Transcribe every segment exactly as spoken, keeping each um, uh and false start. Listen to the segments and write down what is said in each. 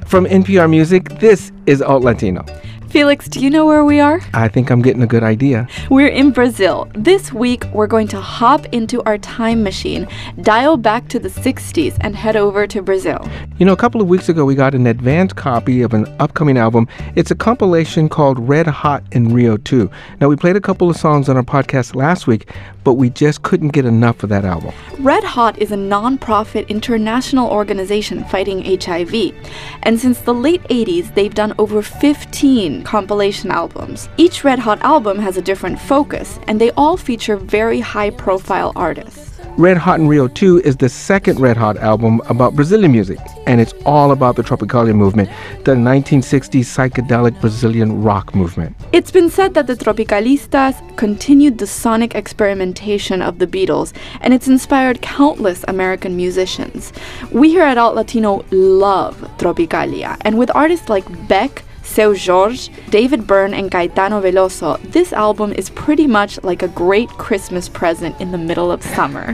From N P R Music, this is Alt Latino. Felix, do you know where we are? I think I'm getting a good idea. We're in Brazil. This week, we're going to hop into our time machine, dial back to the sixties, and head over to Brazil. You know, a couple of weeks ago, we got an advanced copy of an upcoming album. It's a compilation called Red Hot in Rio two. Now, we played a couple of songs on our podcast last week, but we just couldn't get enough of that album. Red Hot is a non-profit international organization fighting H I V. And since the late eighties, they've done over fifteen compilation albums. Each Red Hot album has a different focus, and they all feature very high-profile artists. Red Hot in Rio two is the second Red Hot album about Brazilian music, and it's all about the Tropicalia movement, the nineteen sixties psychedelic Brazilian rock movement. It's been said that the Tropicalistas continued the sonic experimentation of the Beatles, and it's inspired countless American musicians. We here at Alt Latino love Tropicalia, and with artists like Beck, Seu Jorge, David Byrne, and Caetano Veloso, this album is pretty much like a great Christmas present in the middle of summer.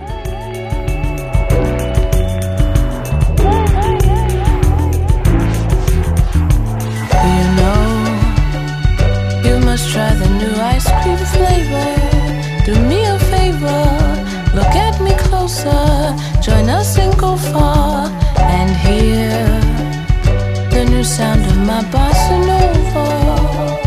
You know, you must try the new ice cream flavor. Do me a favor, look at me closer, join us and go far, and hear the new sound of my bossa nova.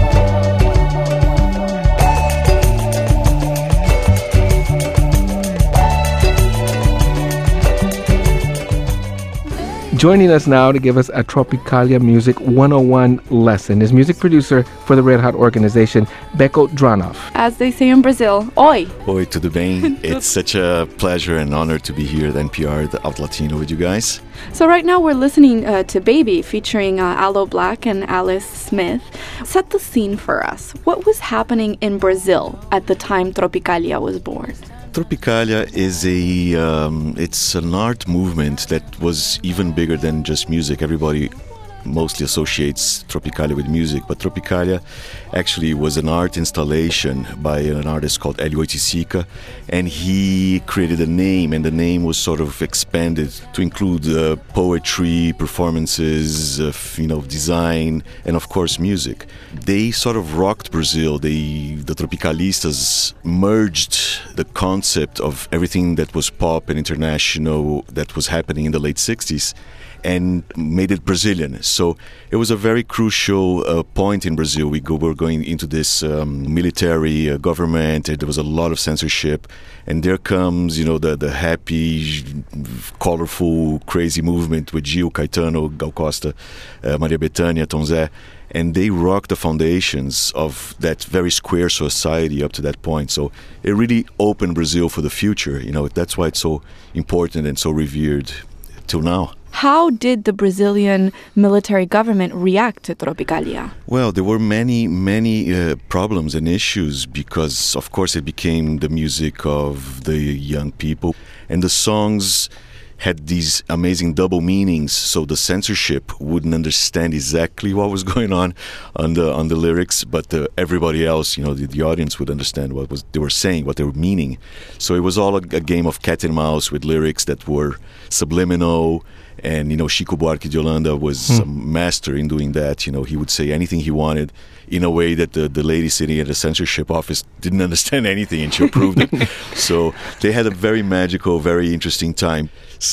Joining us now to give us a Tropicalia Music one oh one lesson is music producer for the Red Hot organization, Beko Dranoff. As they say in Brazil, oi! Oi, tudo bem? It's such a pleasure and honor to be here at N P R, the Alt Latino, with you guys. So right now we're listening uh, to Baby featuring uh, Aloe Blacc and Alice Smith. Set the scene for us. What was happening in Brazil at the time Tropicalia was born? Tropicalia is a, um, it's an art movement that was even bigger than just music. Everybody mostly associates Tropicalia with music, but Tropicalia actually was an art installation by an artist called Hélio Oiticica, and he created a name, and the name was sort of expanded to include uh, poetry, performances, uh, you know, design, and of course music. They sort of rocked Brazil. They, the Tropicalistas, merged the concept of everything that was pop and international that was happening in the late sixties and made it Brazilian. So it was a very crucial uh, point in Brazil. We go, were going into this um, military uh, government, and there was a lot of censorship. And there comes, you know, the, the happy, colorful, crazy movement with Gil, Caetano, Gal Costa, uh, Maria Bethânia, Tom Zé. And they rocked the foundations of that very square society up to that point. So it really opened Brazil for the future. You know, that's why it's so important and so revered till now. How did the Brazilian military government react to Tropicalia? Well, there were many, many uh, problems and issues because, of course, it became the music of the young people. And the songs had these amazing double meanings, so the censorship wouldn't understand exactly what was going on on the on the lyrics, but uh, everybody else, you know, the, the audience would understand what was they were saying, what they were meaning. So it was all a, a game of cat and mouse with lyrics that were subliminal. And, you know, Chico Buarque de Holanda was hmm. a master in doing that. You know, he would say anything he wanted in a way that the, the lady sitting at the censorship office didn't understand anything, and she approved it. So they had a very magical, very interesting time.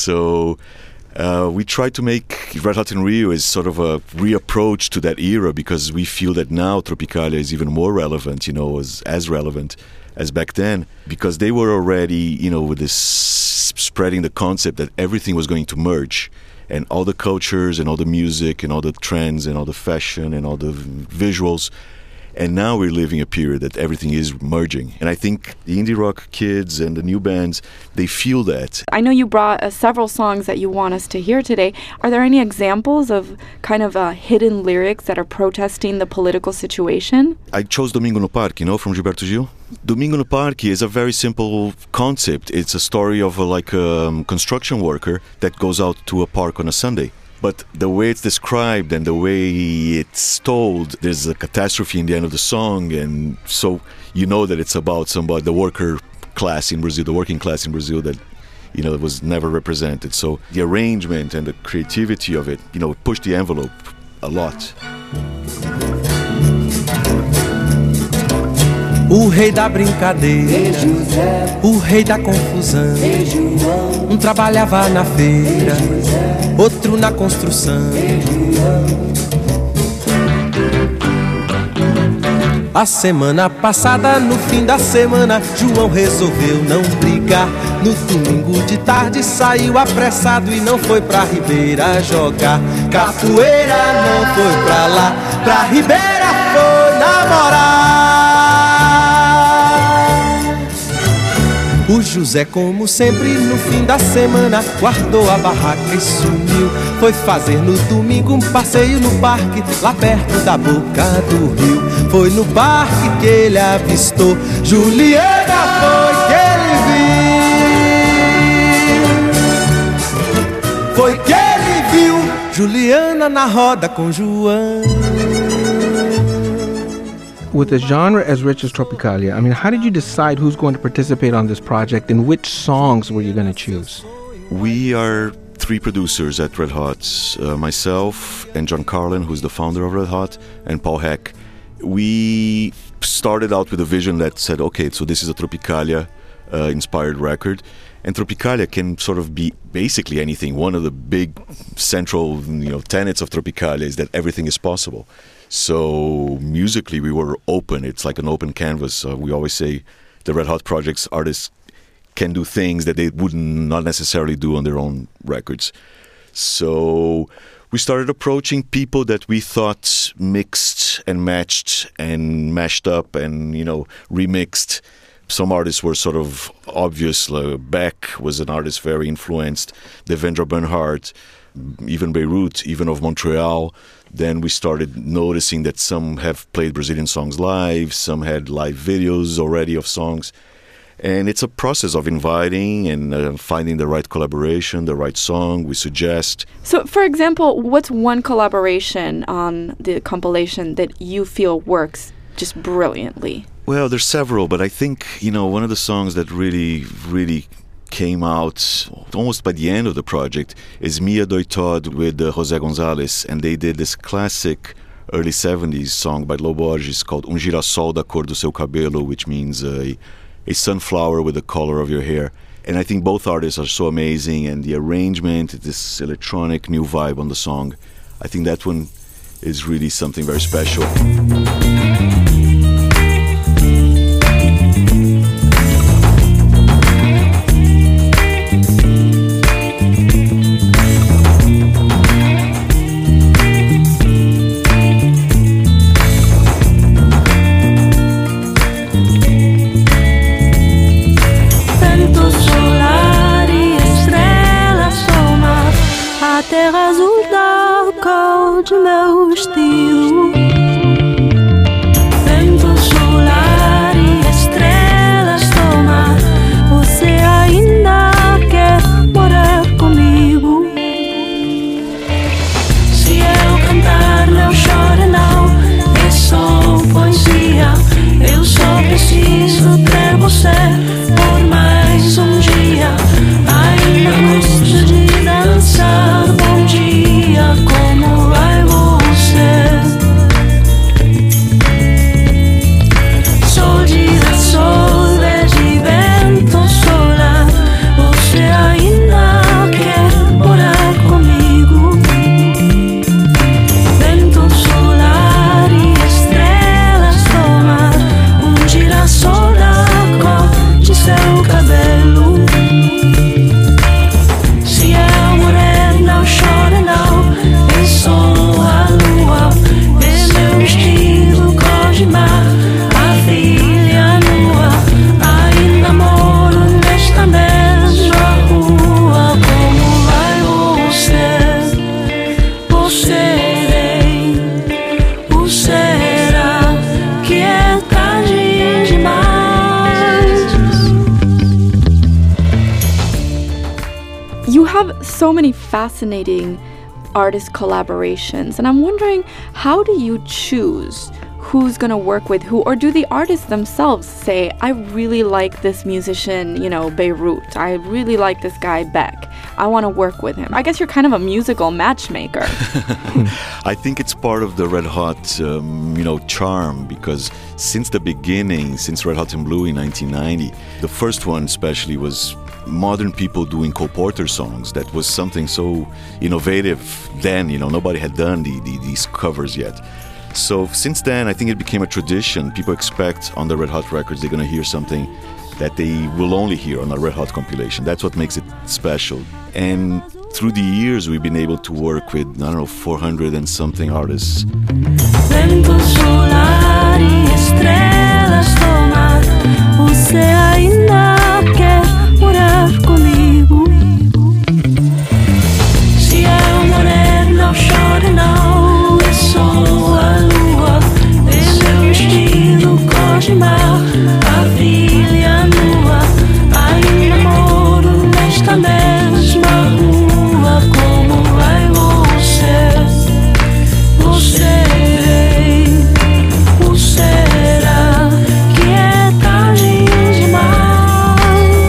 So uh, we tried to make Red Hot in Rio as sort of a reapproach to that era, because we feel that now Tropicalia is even more relevant, you know, as, as relevant as back then, because they were already, you know, with this spreading the concept that everything was going to merge, and all the cultures and all the music and all the trends and all the fashion and all the visuals. And now we're living a period that everything is merging. And I think the indie rock kids and the new bands, they feel that. I know you brought uh, several songs that you want us to hear today. Are there any examples of kind of uh, hidden lyrics that are protesting the political situation? I chose Domingo no Parque, you know, from Gilberto Gil. Domingo no Parque is a very simple concept. It's a story of a, like a um, construction worker that goes out to a park on a Sunday. But the way it's described and the way it's told, there's a catastrophe in the end of the song, and so you know that it's about somebody, the worker class in Brazil, the working class in Brazil, that you know, it was never represented. So the arrangement and the creativity of it, you know, pushed the envelope a lot. O rei da brincadeira, o rei da confusão. Um trabalhava na feira, outro na construção. A semana passada, no fim da semana, João resolveu não brigar. No domingo de tarde saiu apressado e não foi pra Ribeira jogar capoeira, não foi pra lá, pra Ribeira foi namorar. O José, como sempre, no fim da semana, guardou a barraca e sumiu. Foi fazer no domingo um passeio no parque, lá perto da boca do rio. Foi no parque que ele avistou Juliana, foi que ele viu. Foi que ele viu Juliana na roda com João. With a genre as rich as Tropicalia, I mean, how did you decide who's going to participate on this project and which songs were you going to choose? We are three producers at Red Hot, uh, myself and John Carlin, who's the founder of Red Hot, and Paul Heck. We started out with a vision that said, okay, so this is a Tropicalia uh, inspired record, and Tropicalia can sort of be basically anything. One of the big central, you know, tenets of Tropicalia is that everything is possible. So musically we were open. It's like an open canvas. Uh, we always say the Red Hot projects artists can do things that they would not necessarily do on their own records. So we started approaching people that we thought mixed and matched and mashed up and, you know, remixed. Some artists were sort of obvious. Uh, Beck was an artist very influenced. Devendra Banhart, even Beirut, even of Montreal. Then we started noticing that some have played Brazilian songs live, some had live videos already of songs. And it's a process of inviting and uh, finding the right collaboration, the right song we suggest. So, for example, what's one collaboration on the compilation that you feel works just brilliantly? Well, there's several, but I think, you know, one of the songs that really, really came out almost by the end of the project is Mia Doi Todd with uh, José González, and they did this classic early seventies song by Lo Borges called Um Girassol da Cor do Seu Cabelo, which means uh, a, a sunflower with the color of your hair. And I think both artists are so amazing, and the arrangement, this electronic new vibe on the song, I think that one is really something very special. Terra azul da cor de meu estilo. Vento solar e estrelas do mar, você ainda quer morar comigo? Se eu cantar não chore não, é só poesia. Eu só preciso ter você por mais um dia. Ainda gosto de dançar. Bom dia, como vai você? Sol, girassol, verde, vento solar, você ainda quer morar comigo? Vento solar e estrelas do mar, um girassol da cor de seu cabelo. So many fascinating artist collaborations, and I'm wondering, how do you choose who's going to work with who? Or do the artists themselves say, I really like this musician, you know, Beirut. I really like this guy, Beck. I want to work with him. I guess you're kind of a musical matchmaker. I think it's part of the Red Hot, um, you know, charm, because since the beginning, since Red Hot and Blue in nineteen ninety, the first one especially was modern people doing Cole Porter songs. That was something so innovative then, you know, nobody had done the, the, these covers yet. So since then, I think it became a tradition. People expect on the Red Hot records they're going to hear something that they will only hear on a Red Hot compilation. That's what makes it special. And through the years, we've been able to work with, I don't know, four hundred and something artists. Vento solar e estrelas do mar, você ainda quer morar comigo? Se é um moreno, não chore não, é só a lua, é meu estilo cor de mar, a filha nua, ainda moro nesta mesma rua, como vai você? Você o será que é tarde demais?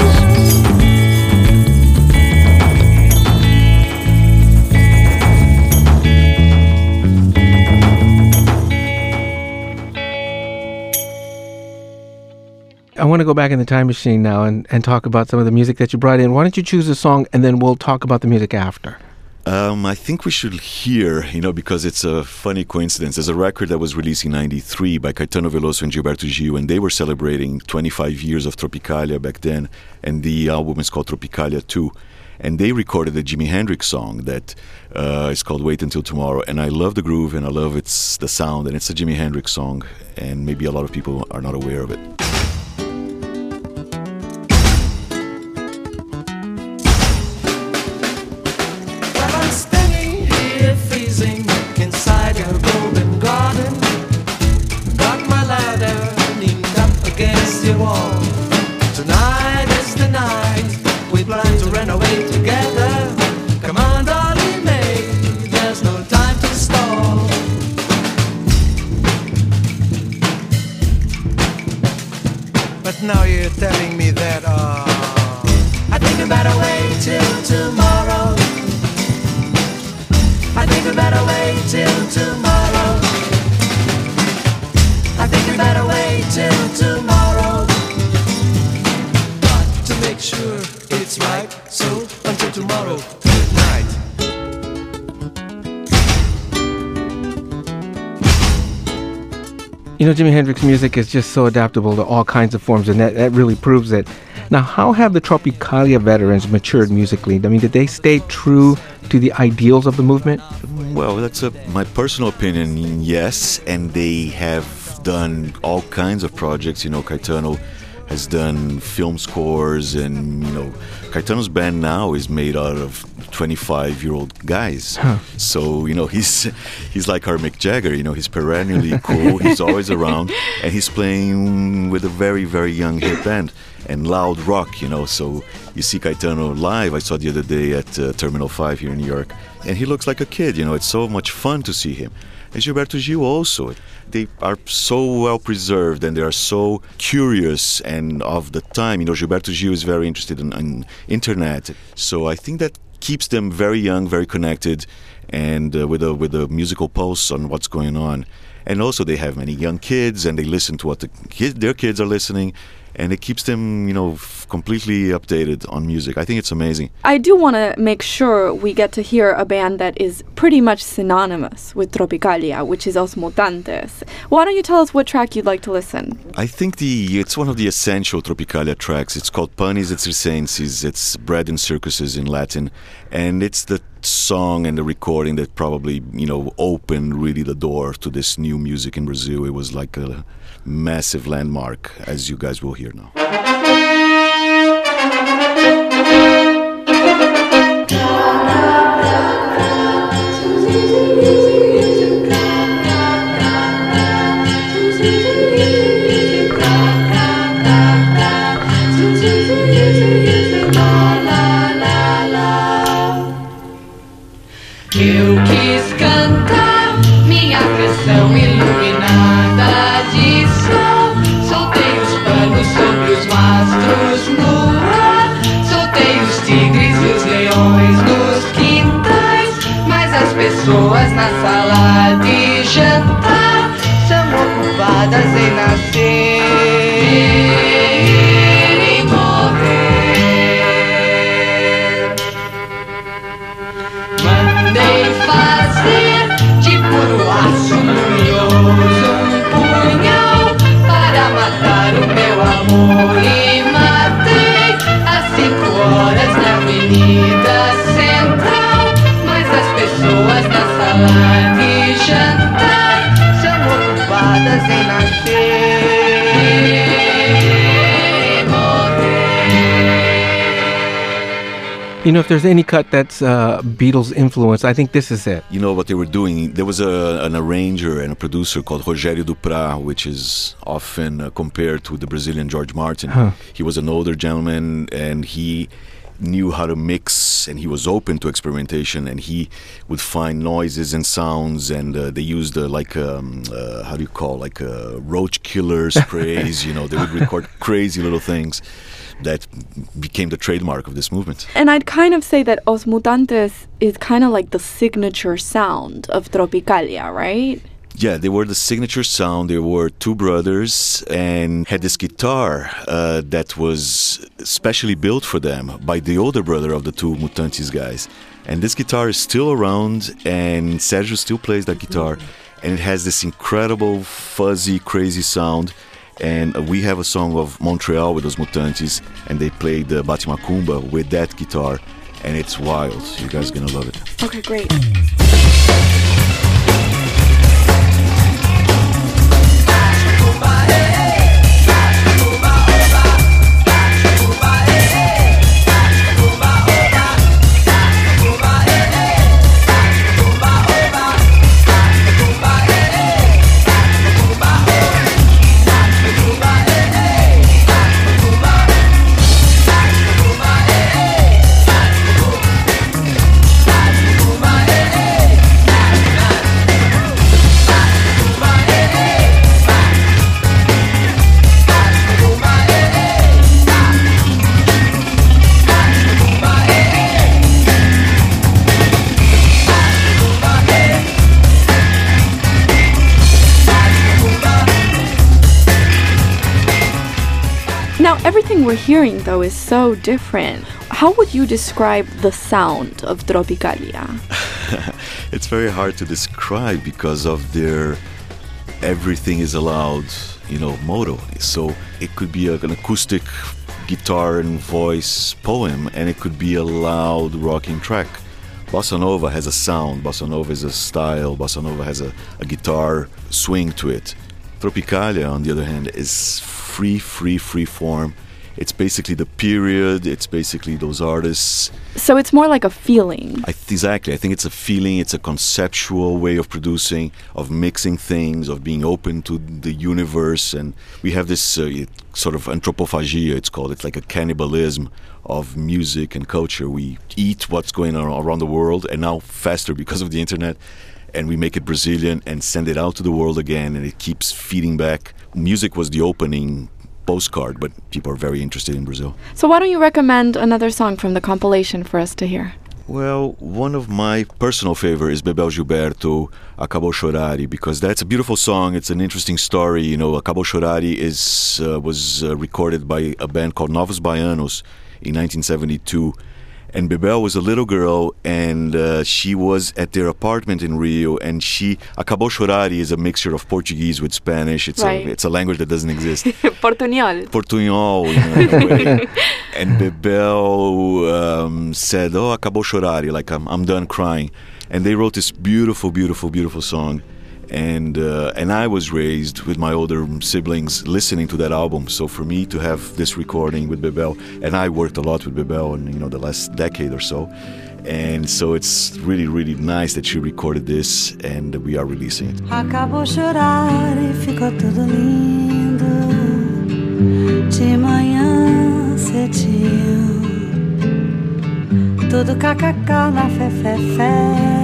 I want to go back in the time machine now and, and talk about some of the music that you brought in. Why don't you choose a song and then we'll talk about the music after? Um, I think we should hear, you know, because it's a funny coincidence. There's a record that was released in ninety-three by Caetano Veloso and Gilberto Gil, and they were celebrating twenty-five years of Tropicalia back then, and the album is called Tropicalia two. And they recorded a Jimi Hendrix song that uh, is called Wait Until Tomorrow. And I love the groove, and I love its the sound, and it's a Jimi Hendrix song, and maybe a lot of people are not aware of it. Tonight is the night we plan to run away together. Come on, darling, May, there's no time to stall. But now you're telling me that, uh I think we better wait till tomorrow. I think we better wait till tomorrow. I think we better wait till tomorrow. Got to make sure it's right, so until tomorrow, good night. You know, Jimi Hendrix music is just so adaptable to all kinds of forms, and that, that really proves it. Now, how have the Tropicalia veterans matured musically? I mean, did they stay true to the ideals of the movement? Well, that's a, my personal opinion, yes. And they have done all kinds of projects. You know, Caetano has done film scores, and, you know, Caetano's band now is made out of twenty-five-year-old guys. Huh. So, you know, he's he's like our Mick Jagger, you know, he's perennially cool, he's always around, and he's playing with a very, very young hip band and loud rock, you know. So you see Caetano live, I saw the other day at uh, Terminal five here in New York, and he looks like a kid, you know, it's so much fun to see him. And Gilberto Gil also. They are so well preserved, and they are so curious and of the time. You know, Gilberto Gil is very interested in, in internet. So I think that keeps them very young, very connected, and uh, with a with a musical pulse on what's going on. And also they have many young kids, and they listen to what the kid, their kids are listening, and it keeps them, you know, f- completely updated on music. I think it's amazing. I do want to make sure we get to hear a band that is pretty much synonymous with Tropicalia, which is Os Mutantes. Why don't you tell us what track you'd like to listen? I think the it's one of the essential Tropicalia tracks. It's called Panis et Circenses. It's bread and circuses in Latin. And it's the song and the recording that probably, you know, opened really the door to this new music in Brazil. It was like a massive landmark, as you guys will hear now. Eu quis cantar minha canção iluminada. pessoas na sala de jantar são ocupadas em nascer e morrer. Mandei fazer de puro aço luminoso um punhal para matar o meu amor e matei às cinco horas na Avenida Central. Mas as pessoas na sala de jantar são ocupadas em nascer e morrer. You know, if there's any cut that's uh, Beatles influence, I think this is it. You know what they were doing? There was a, an arranger and a producer called Rogério Duprat, which is often uh, compared to the Brazilian George Martin. Huh. He was an older gentleman, and he knew how to mix, and he was open to experimentation, and he would find noises and sounds, and uh, they used uh, like um, uh, how do you call like uh, roach killer sprays. You know, they would record crazy little things that became the trademark of this movement. And I'd kind of say that Os Mutantes is kind of like the signature sound of Tropicalia, right? Yeah, they were the signature sound. They were two brothers and had this guitar uh, that was specially built for them by the older brother of the two Mutantes guys. And this guitar is still around, and Sergio still plays that guitar. And it has this incredible, fuzzy, crazy sound. And we have a song of Montreal with those Mutantes, and they played the Bate Macumba with that guitar, and it's wild. You guys are gonna love it. Okay, great. Everything we're hearing, though, is so different. How would you describe the sound of Tropicalia? It's very hard to describe because of their everything is allowed, you know, motto. So it could be an acoustic guitar and voice poem, and it could be a loud rocking track. Bossa Nova has a sound, Bossa Nova is a style, Bossa Nova has a, a guitar swing to it. Tropicalia, on the other hand, is free, free, free form. It's basically the period, it's basically those artists. So it's more like a feeling. I th- exactly. I think it's a feeling, it's a conceptual way of producing, of mixing things, of being open to the universe. And we have this uh, sort of anthropophagia, it's called. It's like a cannibalism of music and culture. We eat what's going on around the world, and now faster because of the internet. And we make it Brazilian and send it out to the world again, and it keeps feeding back. Music was the opening postcard, but people are very interested in Brazil. So why don't you recommend another song from the compilation for us to hear? Well, one of my personal favorites is Bebel Gilberto, Acabou Chorare, because that's a beautiful song. It's an interesting story. You know, Acabou Chorare is, uh, was uh, recorded by a band called Novos Baianos in nineteen seventy-two. And Bebel was a little girl, and uh, she was at their apartment in Rio, and she... Acabou Chorare is a mixture of Portuguese with Spanish. It's, right. a, it's a language that doesn't exist. Portuñol. Portuñol, you know, in a way. And Bebel um, said, oh, Acabou Chorare, like I'm, I'm done crying. And they wrote this beautiful, beautiful, beautiful song. And uh, and I was raised with my older siblings listening to that album. So for me to have this recording with Bebel, and I worked a lot with Bebel in, you know, the last decade or so. And so it's really, really nice that she recorded this, and we are releasing it. Acabou chorar e ficou tudo lindo. De manhã cedinho, tudo kkk na fé-fé-fé.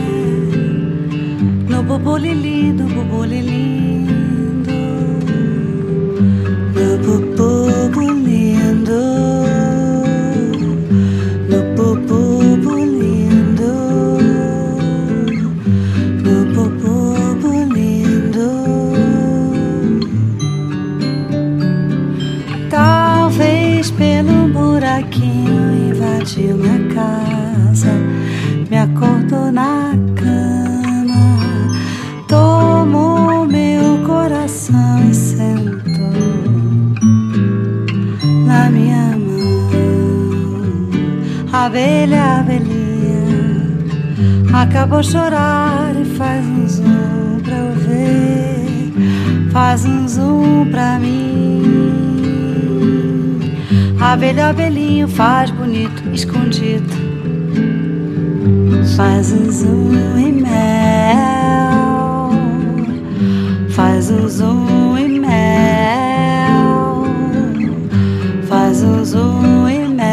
No bubuli lindo, bubuli lindo. No bubu lindo. No bubu lindo. buraquinho invadiu minha casa, me acordou na cama, tomou meu coração e sentou na minha mão. Abelha, abelhinha, acabou de chorar e faz um zoom pra eu ver, faz um zoom pra mim. Abelha, abelhinho, faz bonito, escondido, faz um zoom e mel, faz um zoom e mel, faz um zoom e mel.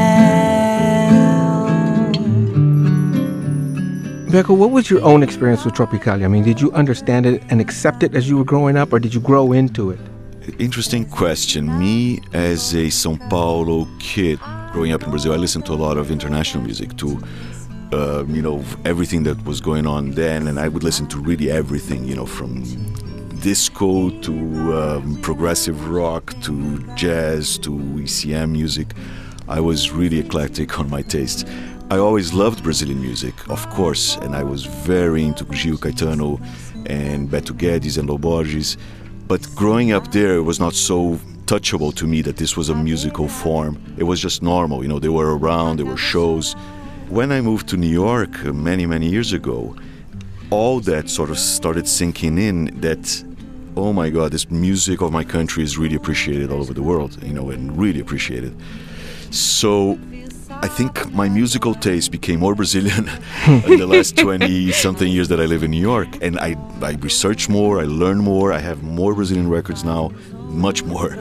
Becca, what was your own experience with Tropicalia? I mean, did you understand it and accept it as you were growing up, or did you grow into it? Interesting question. Me, as a São Paulo kid, growing up in Brazil, I listened to a lot of international music too. Uh, you know, everything that was going on then, and I would listen to really everything, you know, from disco to um, progressive rock to jazz to E C M music. I was really eclectic on my tastes. I always loved Brazilian music, of course, and I was very into Gil Caetano and Beto Guedes and Lo Borges. But growing up there, it was not so touchable to me that this was a musical form. It was just normal, you know, they were around, there were shows. When I moved to New York uh, many, many years ago, all that sort of started sinking in that, oh my God, this music of my country is really appreciated all over the world, you know, and really appreciated. So I think my musical taste became more Brazilian in the last twenty-something years that I live in New York. And I, I research more, I learn more, I have more Brazilian records now, much more.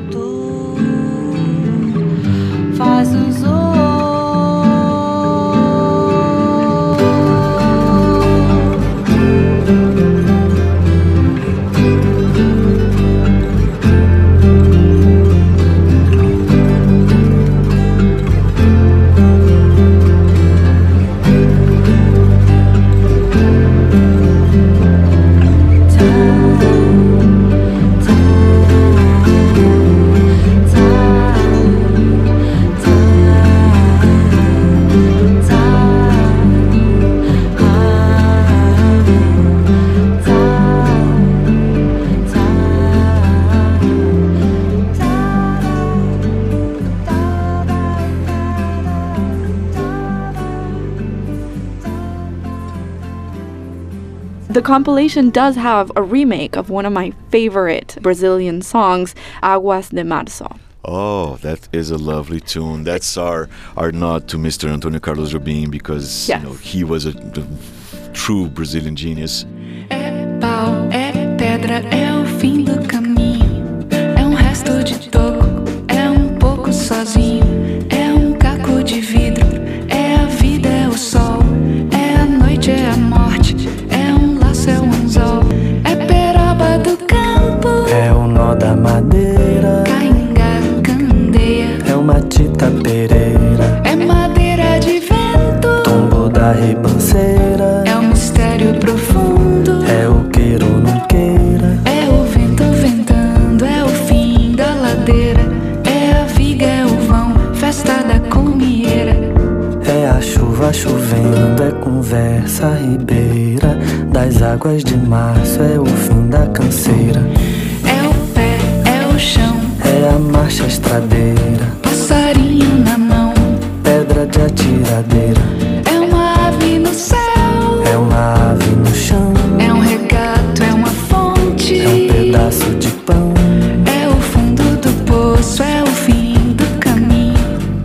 Faz um zoom. The compilation does have a remake of one of my favorite Brazilian songs, Águas de Março. Oh, that is a lovely tune. That's our our nod to Mister Antônio Carlos Jobim, because yes. you know, he was a, a true Brazilian genius. É pau, é pedra, é o fim do caminho. É um resto de toco, é um pouco sozinho. É um caco de vidro, é a vida, é o sol. É a noite, é a morte, é um laço, é um anzol. É peroba do campo, é o nó da madeira, cainga, candeia, é uma tita pereira, é madeira de vento, tombo da ribanceira, é um mistério profundo, é o queira ou não queira, é o vento ventando, é o fim da ladeira, é a viga, é o vão, festa da comieira, é a chuva chovendo, é conversa ribeira, das águas de março, é o fim da canseira, é o pé, é o chão, é a marcha estradeira, passarinho na mão, pedra de atiradeira, é uma ave no céu, é uma ave no chão, é um regato, é uma fonte, é um pedaço de pão, é o fundo do poço, é o fim do caminho,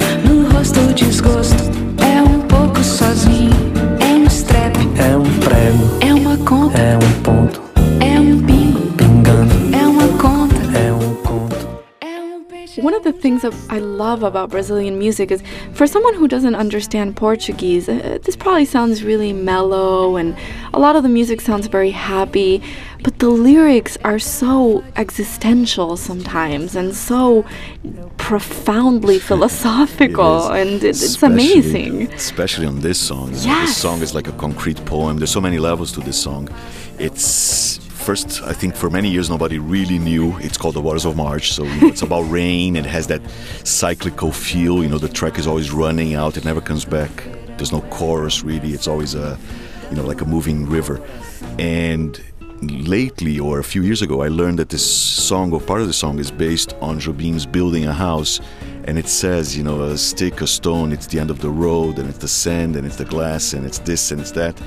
no rosto o desgosto, é um pouco sozinho, é um strep, é um prego, é uma conta, é um ponto, é um pingo, pingando, é uma conta, é um conto. é um peixe. One of the things that I love about Brazilian music is, for someone who doesn't understand Portuguese, uh, this probably sounds really mellow and a lot of the music sounds very happy, but the lyrics are so existential sometimes and so profoundly philosophical, It is. and it, it's Especially- amazing. Especially on this song. You know, Yes. This song is like a concrete poem. There's so many levels to this song. It's first, I think for many years nobody really knew. It's called The Waters of March, so you know, it's about rain. It has that cyclical feel. You know, the track is always running out. It never comes back. There's no chorus really. It's always a, you know, like a moving river. And lately, or a few years ago, I learned that this song, or part of the song, is based on Jobim's building a house. And it says, you know, a stick, a stone, it's the end of the road, and it's the sand, and it's the glass, and it's this, and it's that.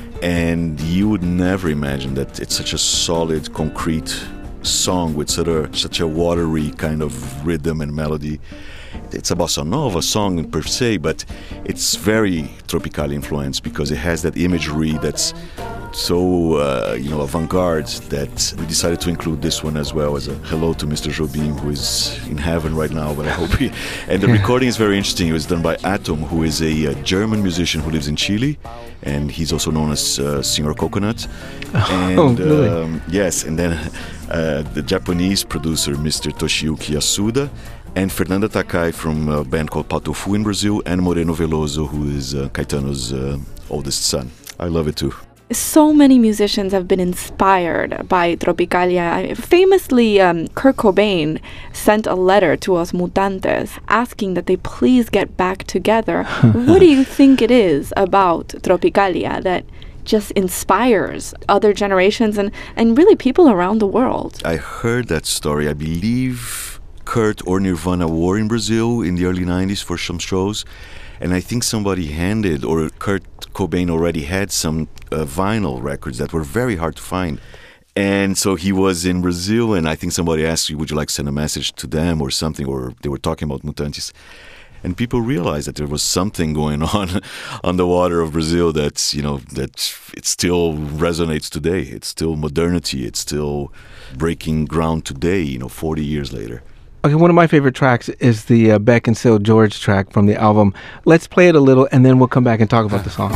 And you would never imagine that it's such a solid, concrete song with such a, such a watery kind of rhythm and melody. It's a bossa nova song per se, but it's very Tropicalia influenced because it has that imagery that's so, uh, you know, avant-garde that we decided to include this one as well as a hello to Mister Jobim, who is in heaven right now, but I hope he... And the recording is very interesting. It was done by Atom, who is a, a German musician who lives in Chile, and he's also known as uh, Signor Coconut. And, oh, really? Um, yes, and then uh, the Japanese producer, Mister Toshiyuki Yasuda, and Fernanda Takai from a band called Patofu in Brazil, and Moreno Veloso, who is uh, Caetano's uh, oldest son. I love it too. So many musicians have been inspired by Tropicalia. Famously, um, Kurt Cobain sent a letter to Os Mutantes asking that they please get back together. What do you think it is about Tropicalia that just inspires other generations and, and really people around the world? I heard that story. I believe Kurt or Nirvana were in Brazil in the early nineties for some shows. And I think somebody handed, or Kurt Cobain already had some uh, vinyl records that were very hard to find. And so he was in Brazil, and I think somebody asked you, would you like to send a message to them or something, or they were talking about Mutantes. And people realized that there was something going on on the water of Brazil that's, you know, that it still resonates today. It's still modernity. It's still breaking ground today, you know, forty years later. Okay, one of my favorite tracks is the uh, Beck and Seu Jorge track from the album. Let's play it a little, and then we'll come back and talk about the song.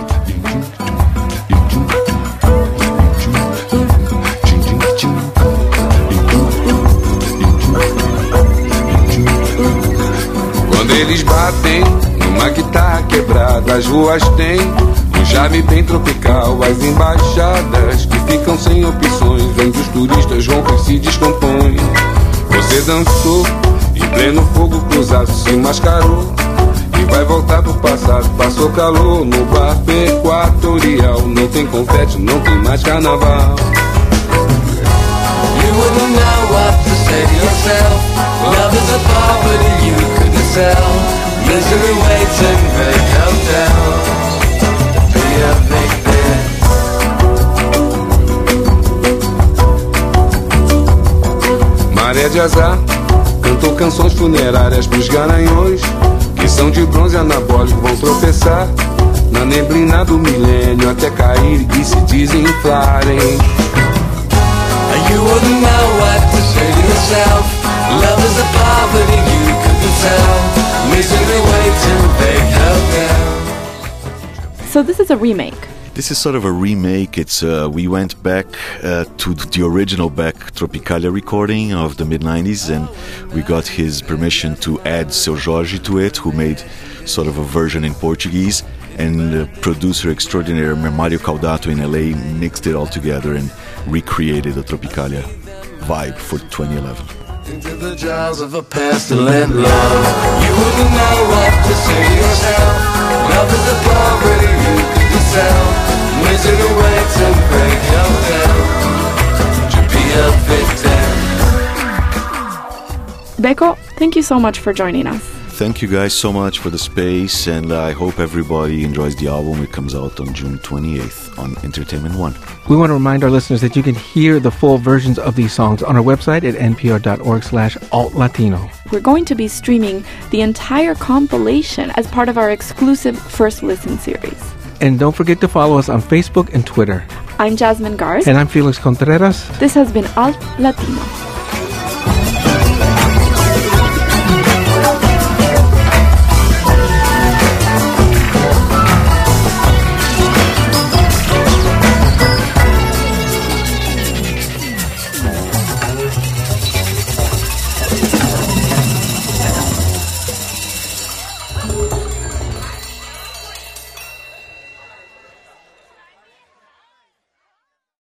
Quando eles batem numa guitarra quebrada, as ruas têm um charme bem tropical. As embaixadas que ficam sem opções, onde os turistas rompem e se descompõem. Você dançou em pleno fogo cruzado, se mascarou e vai voltar pro passado. Passou calor no bar equatorial, não tem confete, não tem mais carnaval. You wouldn't know what to say to yourself. Love is a poverty you couldn't sell. Misery waits in great hotels to be a victim. Maré de azar, cantou canções funerárias pros garanhões, que são de bronze anabólico, vão tropeçar na neblina do milênio até cair e se desinflarem. You wouldn't know what to say to yourself. Love is a poverty you couldn't sell. Misery waits in big hotels. So this is a remake. This is sort of a remake. It's uh, we went back uh, to the original Beck Tropicalia recording of the mid nineties, and we got his permission to add Seu Jorge to it, who made sort of a version in Portuguese, and the producer extraordinaire Mario Caldato in L A mixed it all together and recreated the Tropicalia vibe for twenty eleven. Into the jaws of a pestilent love. You wouldn't know what to say to yourself. Love is a poverty you couldn't sell. Misery waits in great hotels to be a victim. Beko, thank you so much for joining us. Thank you guys so much for the space, and I hope everybody enjoys the album. It comes out on June twenty-eighth on Entertainment One. We want to remind our listeners that you can hear the full versions of these songs on our website at npr.org slash altlatino. We're going to be streaming the entire compilation as part of our exclusive First Listen series. And don't forget to follow us on Facebook and Twitter. I'm Jasmine Garst. And I'm Felix Contreras. This has been Alt Latino.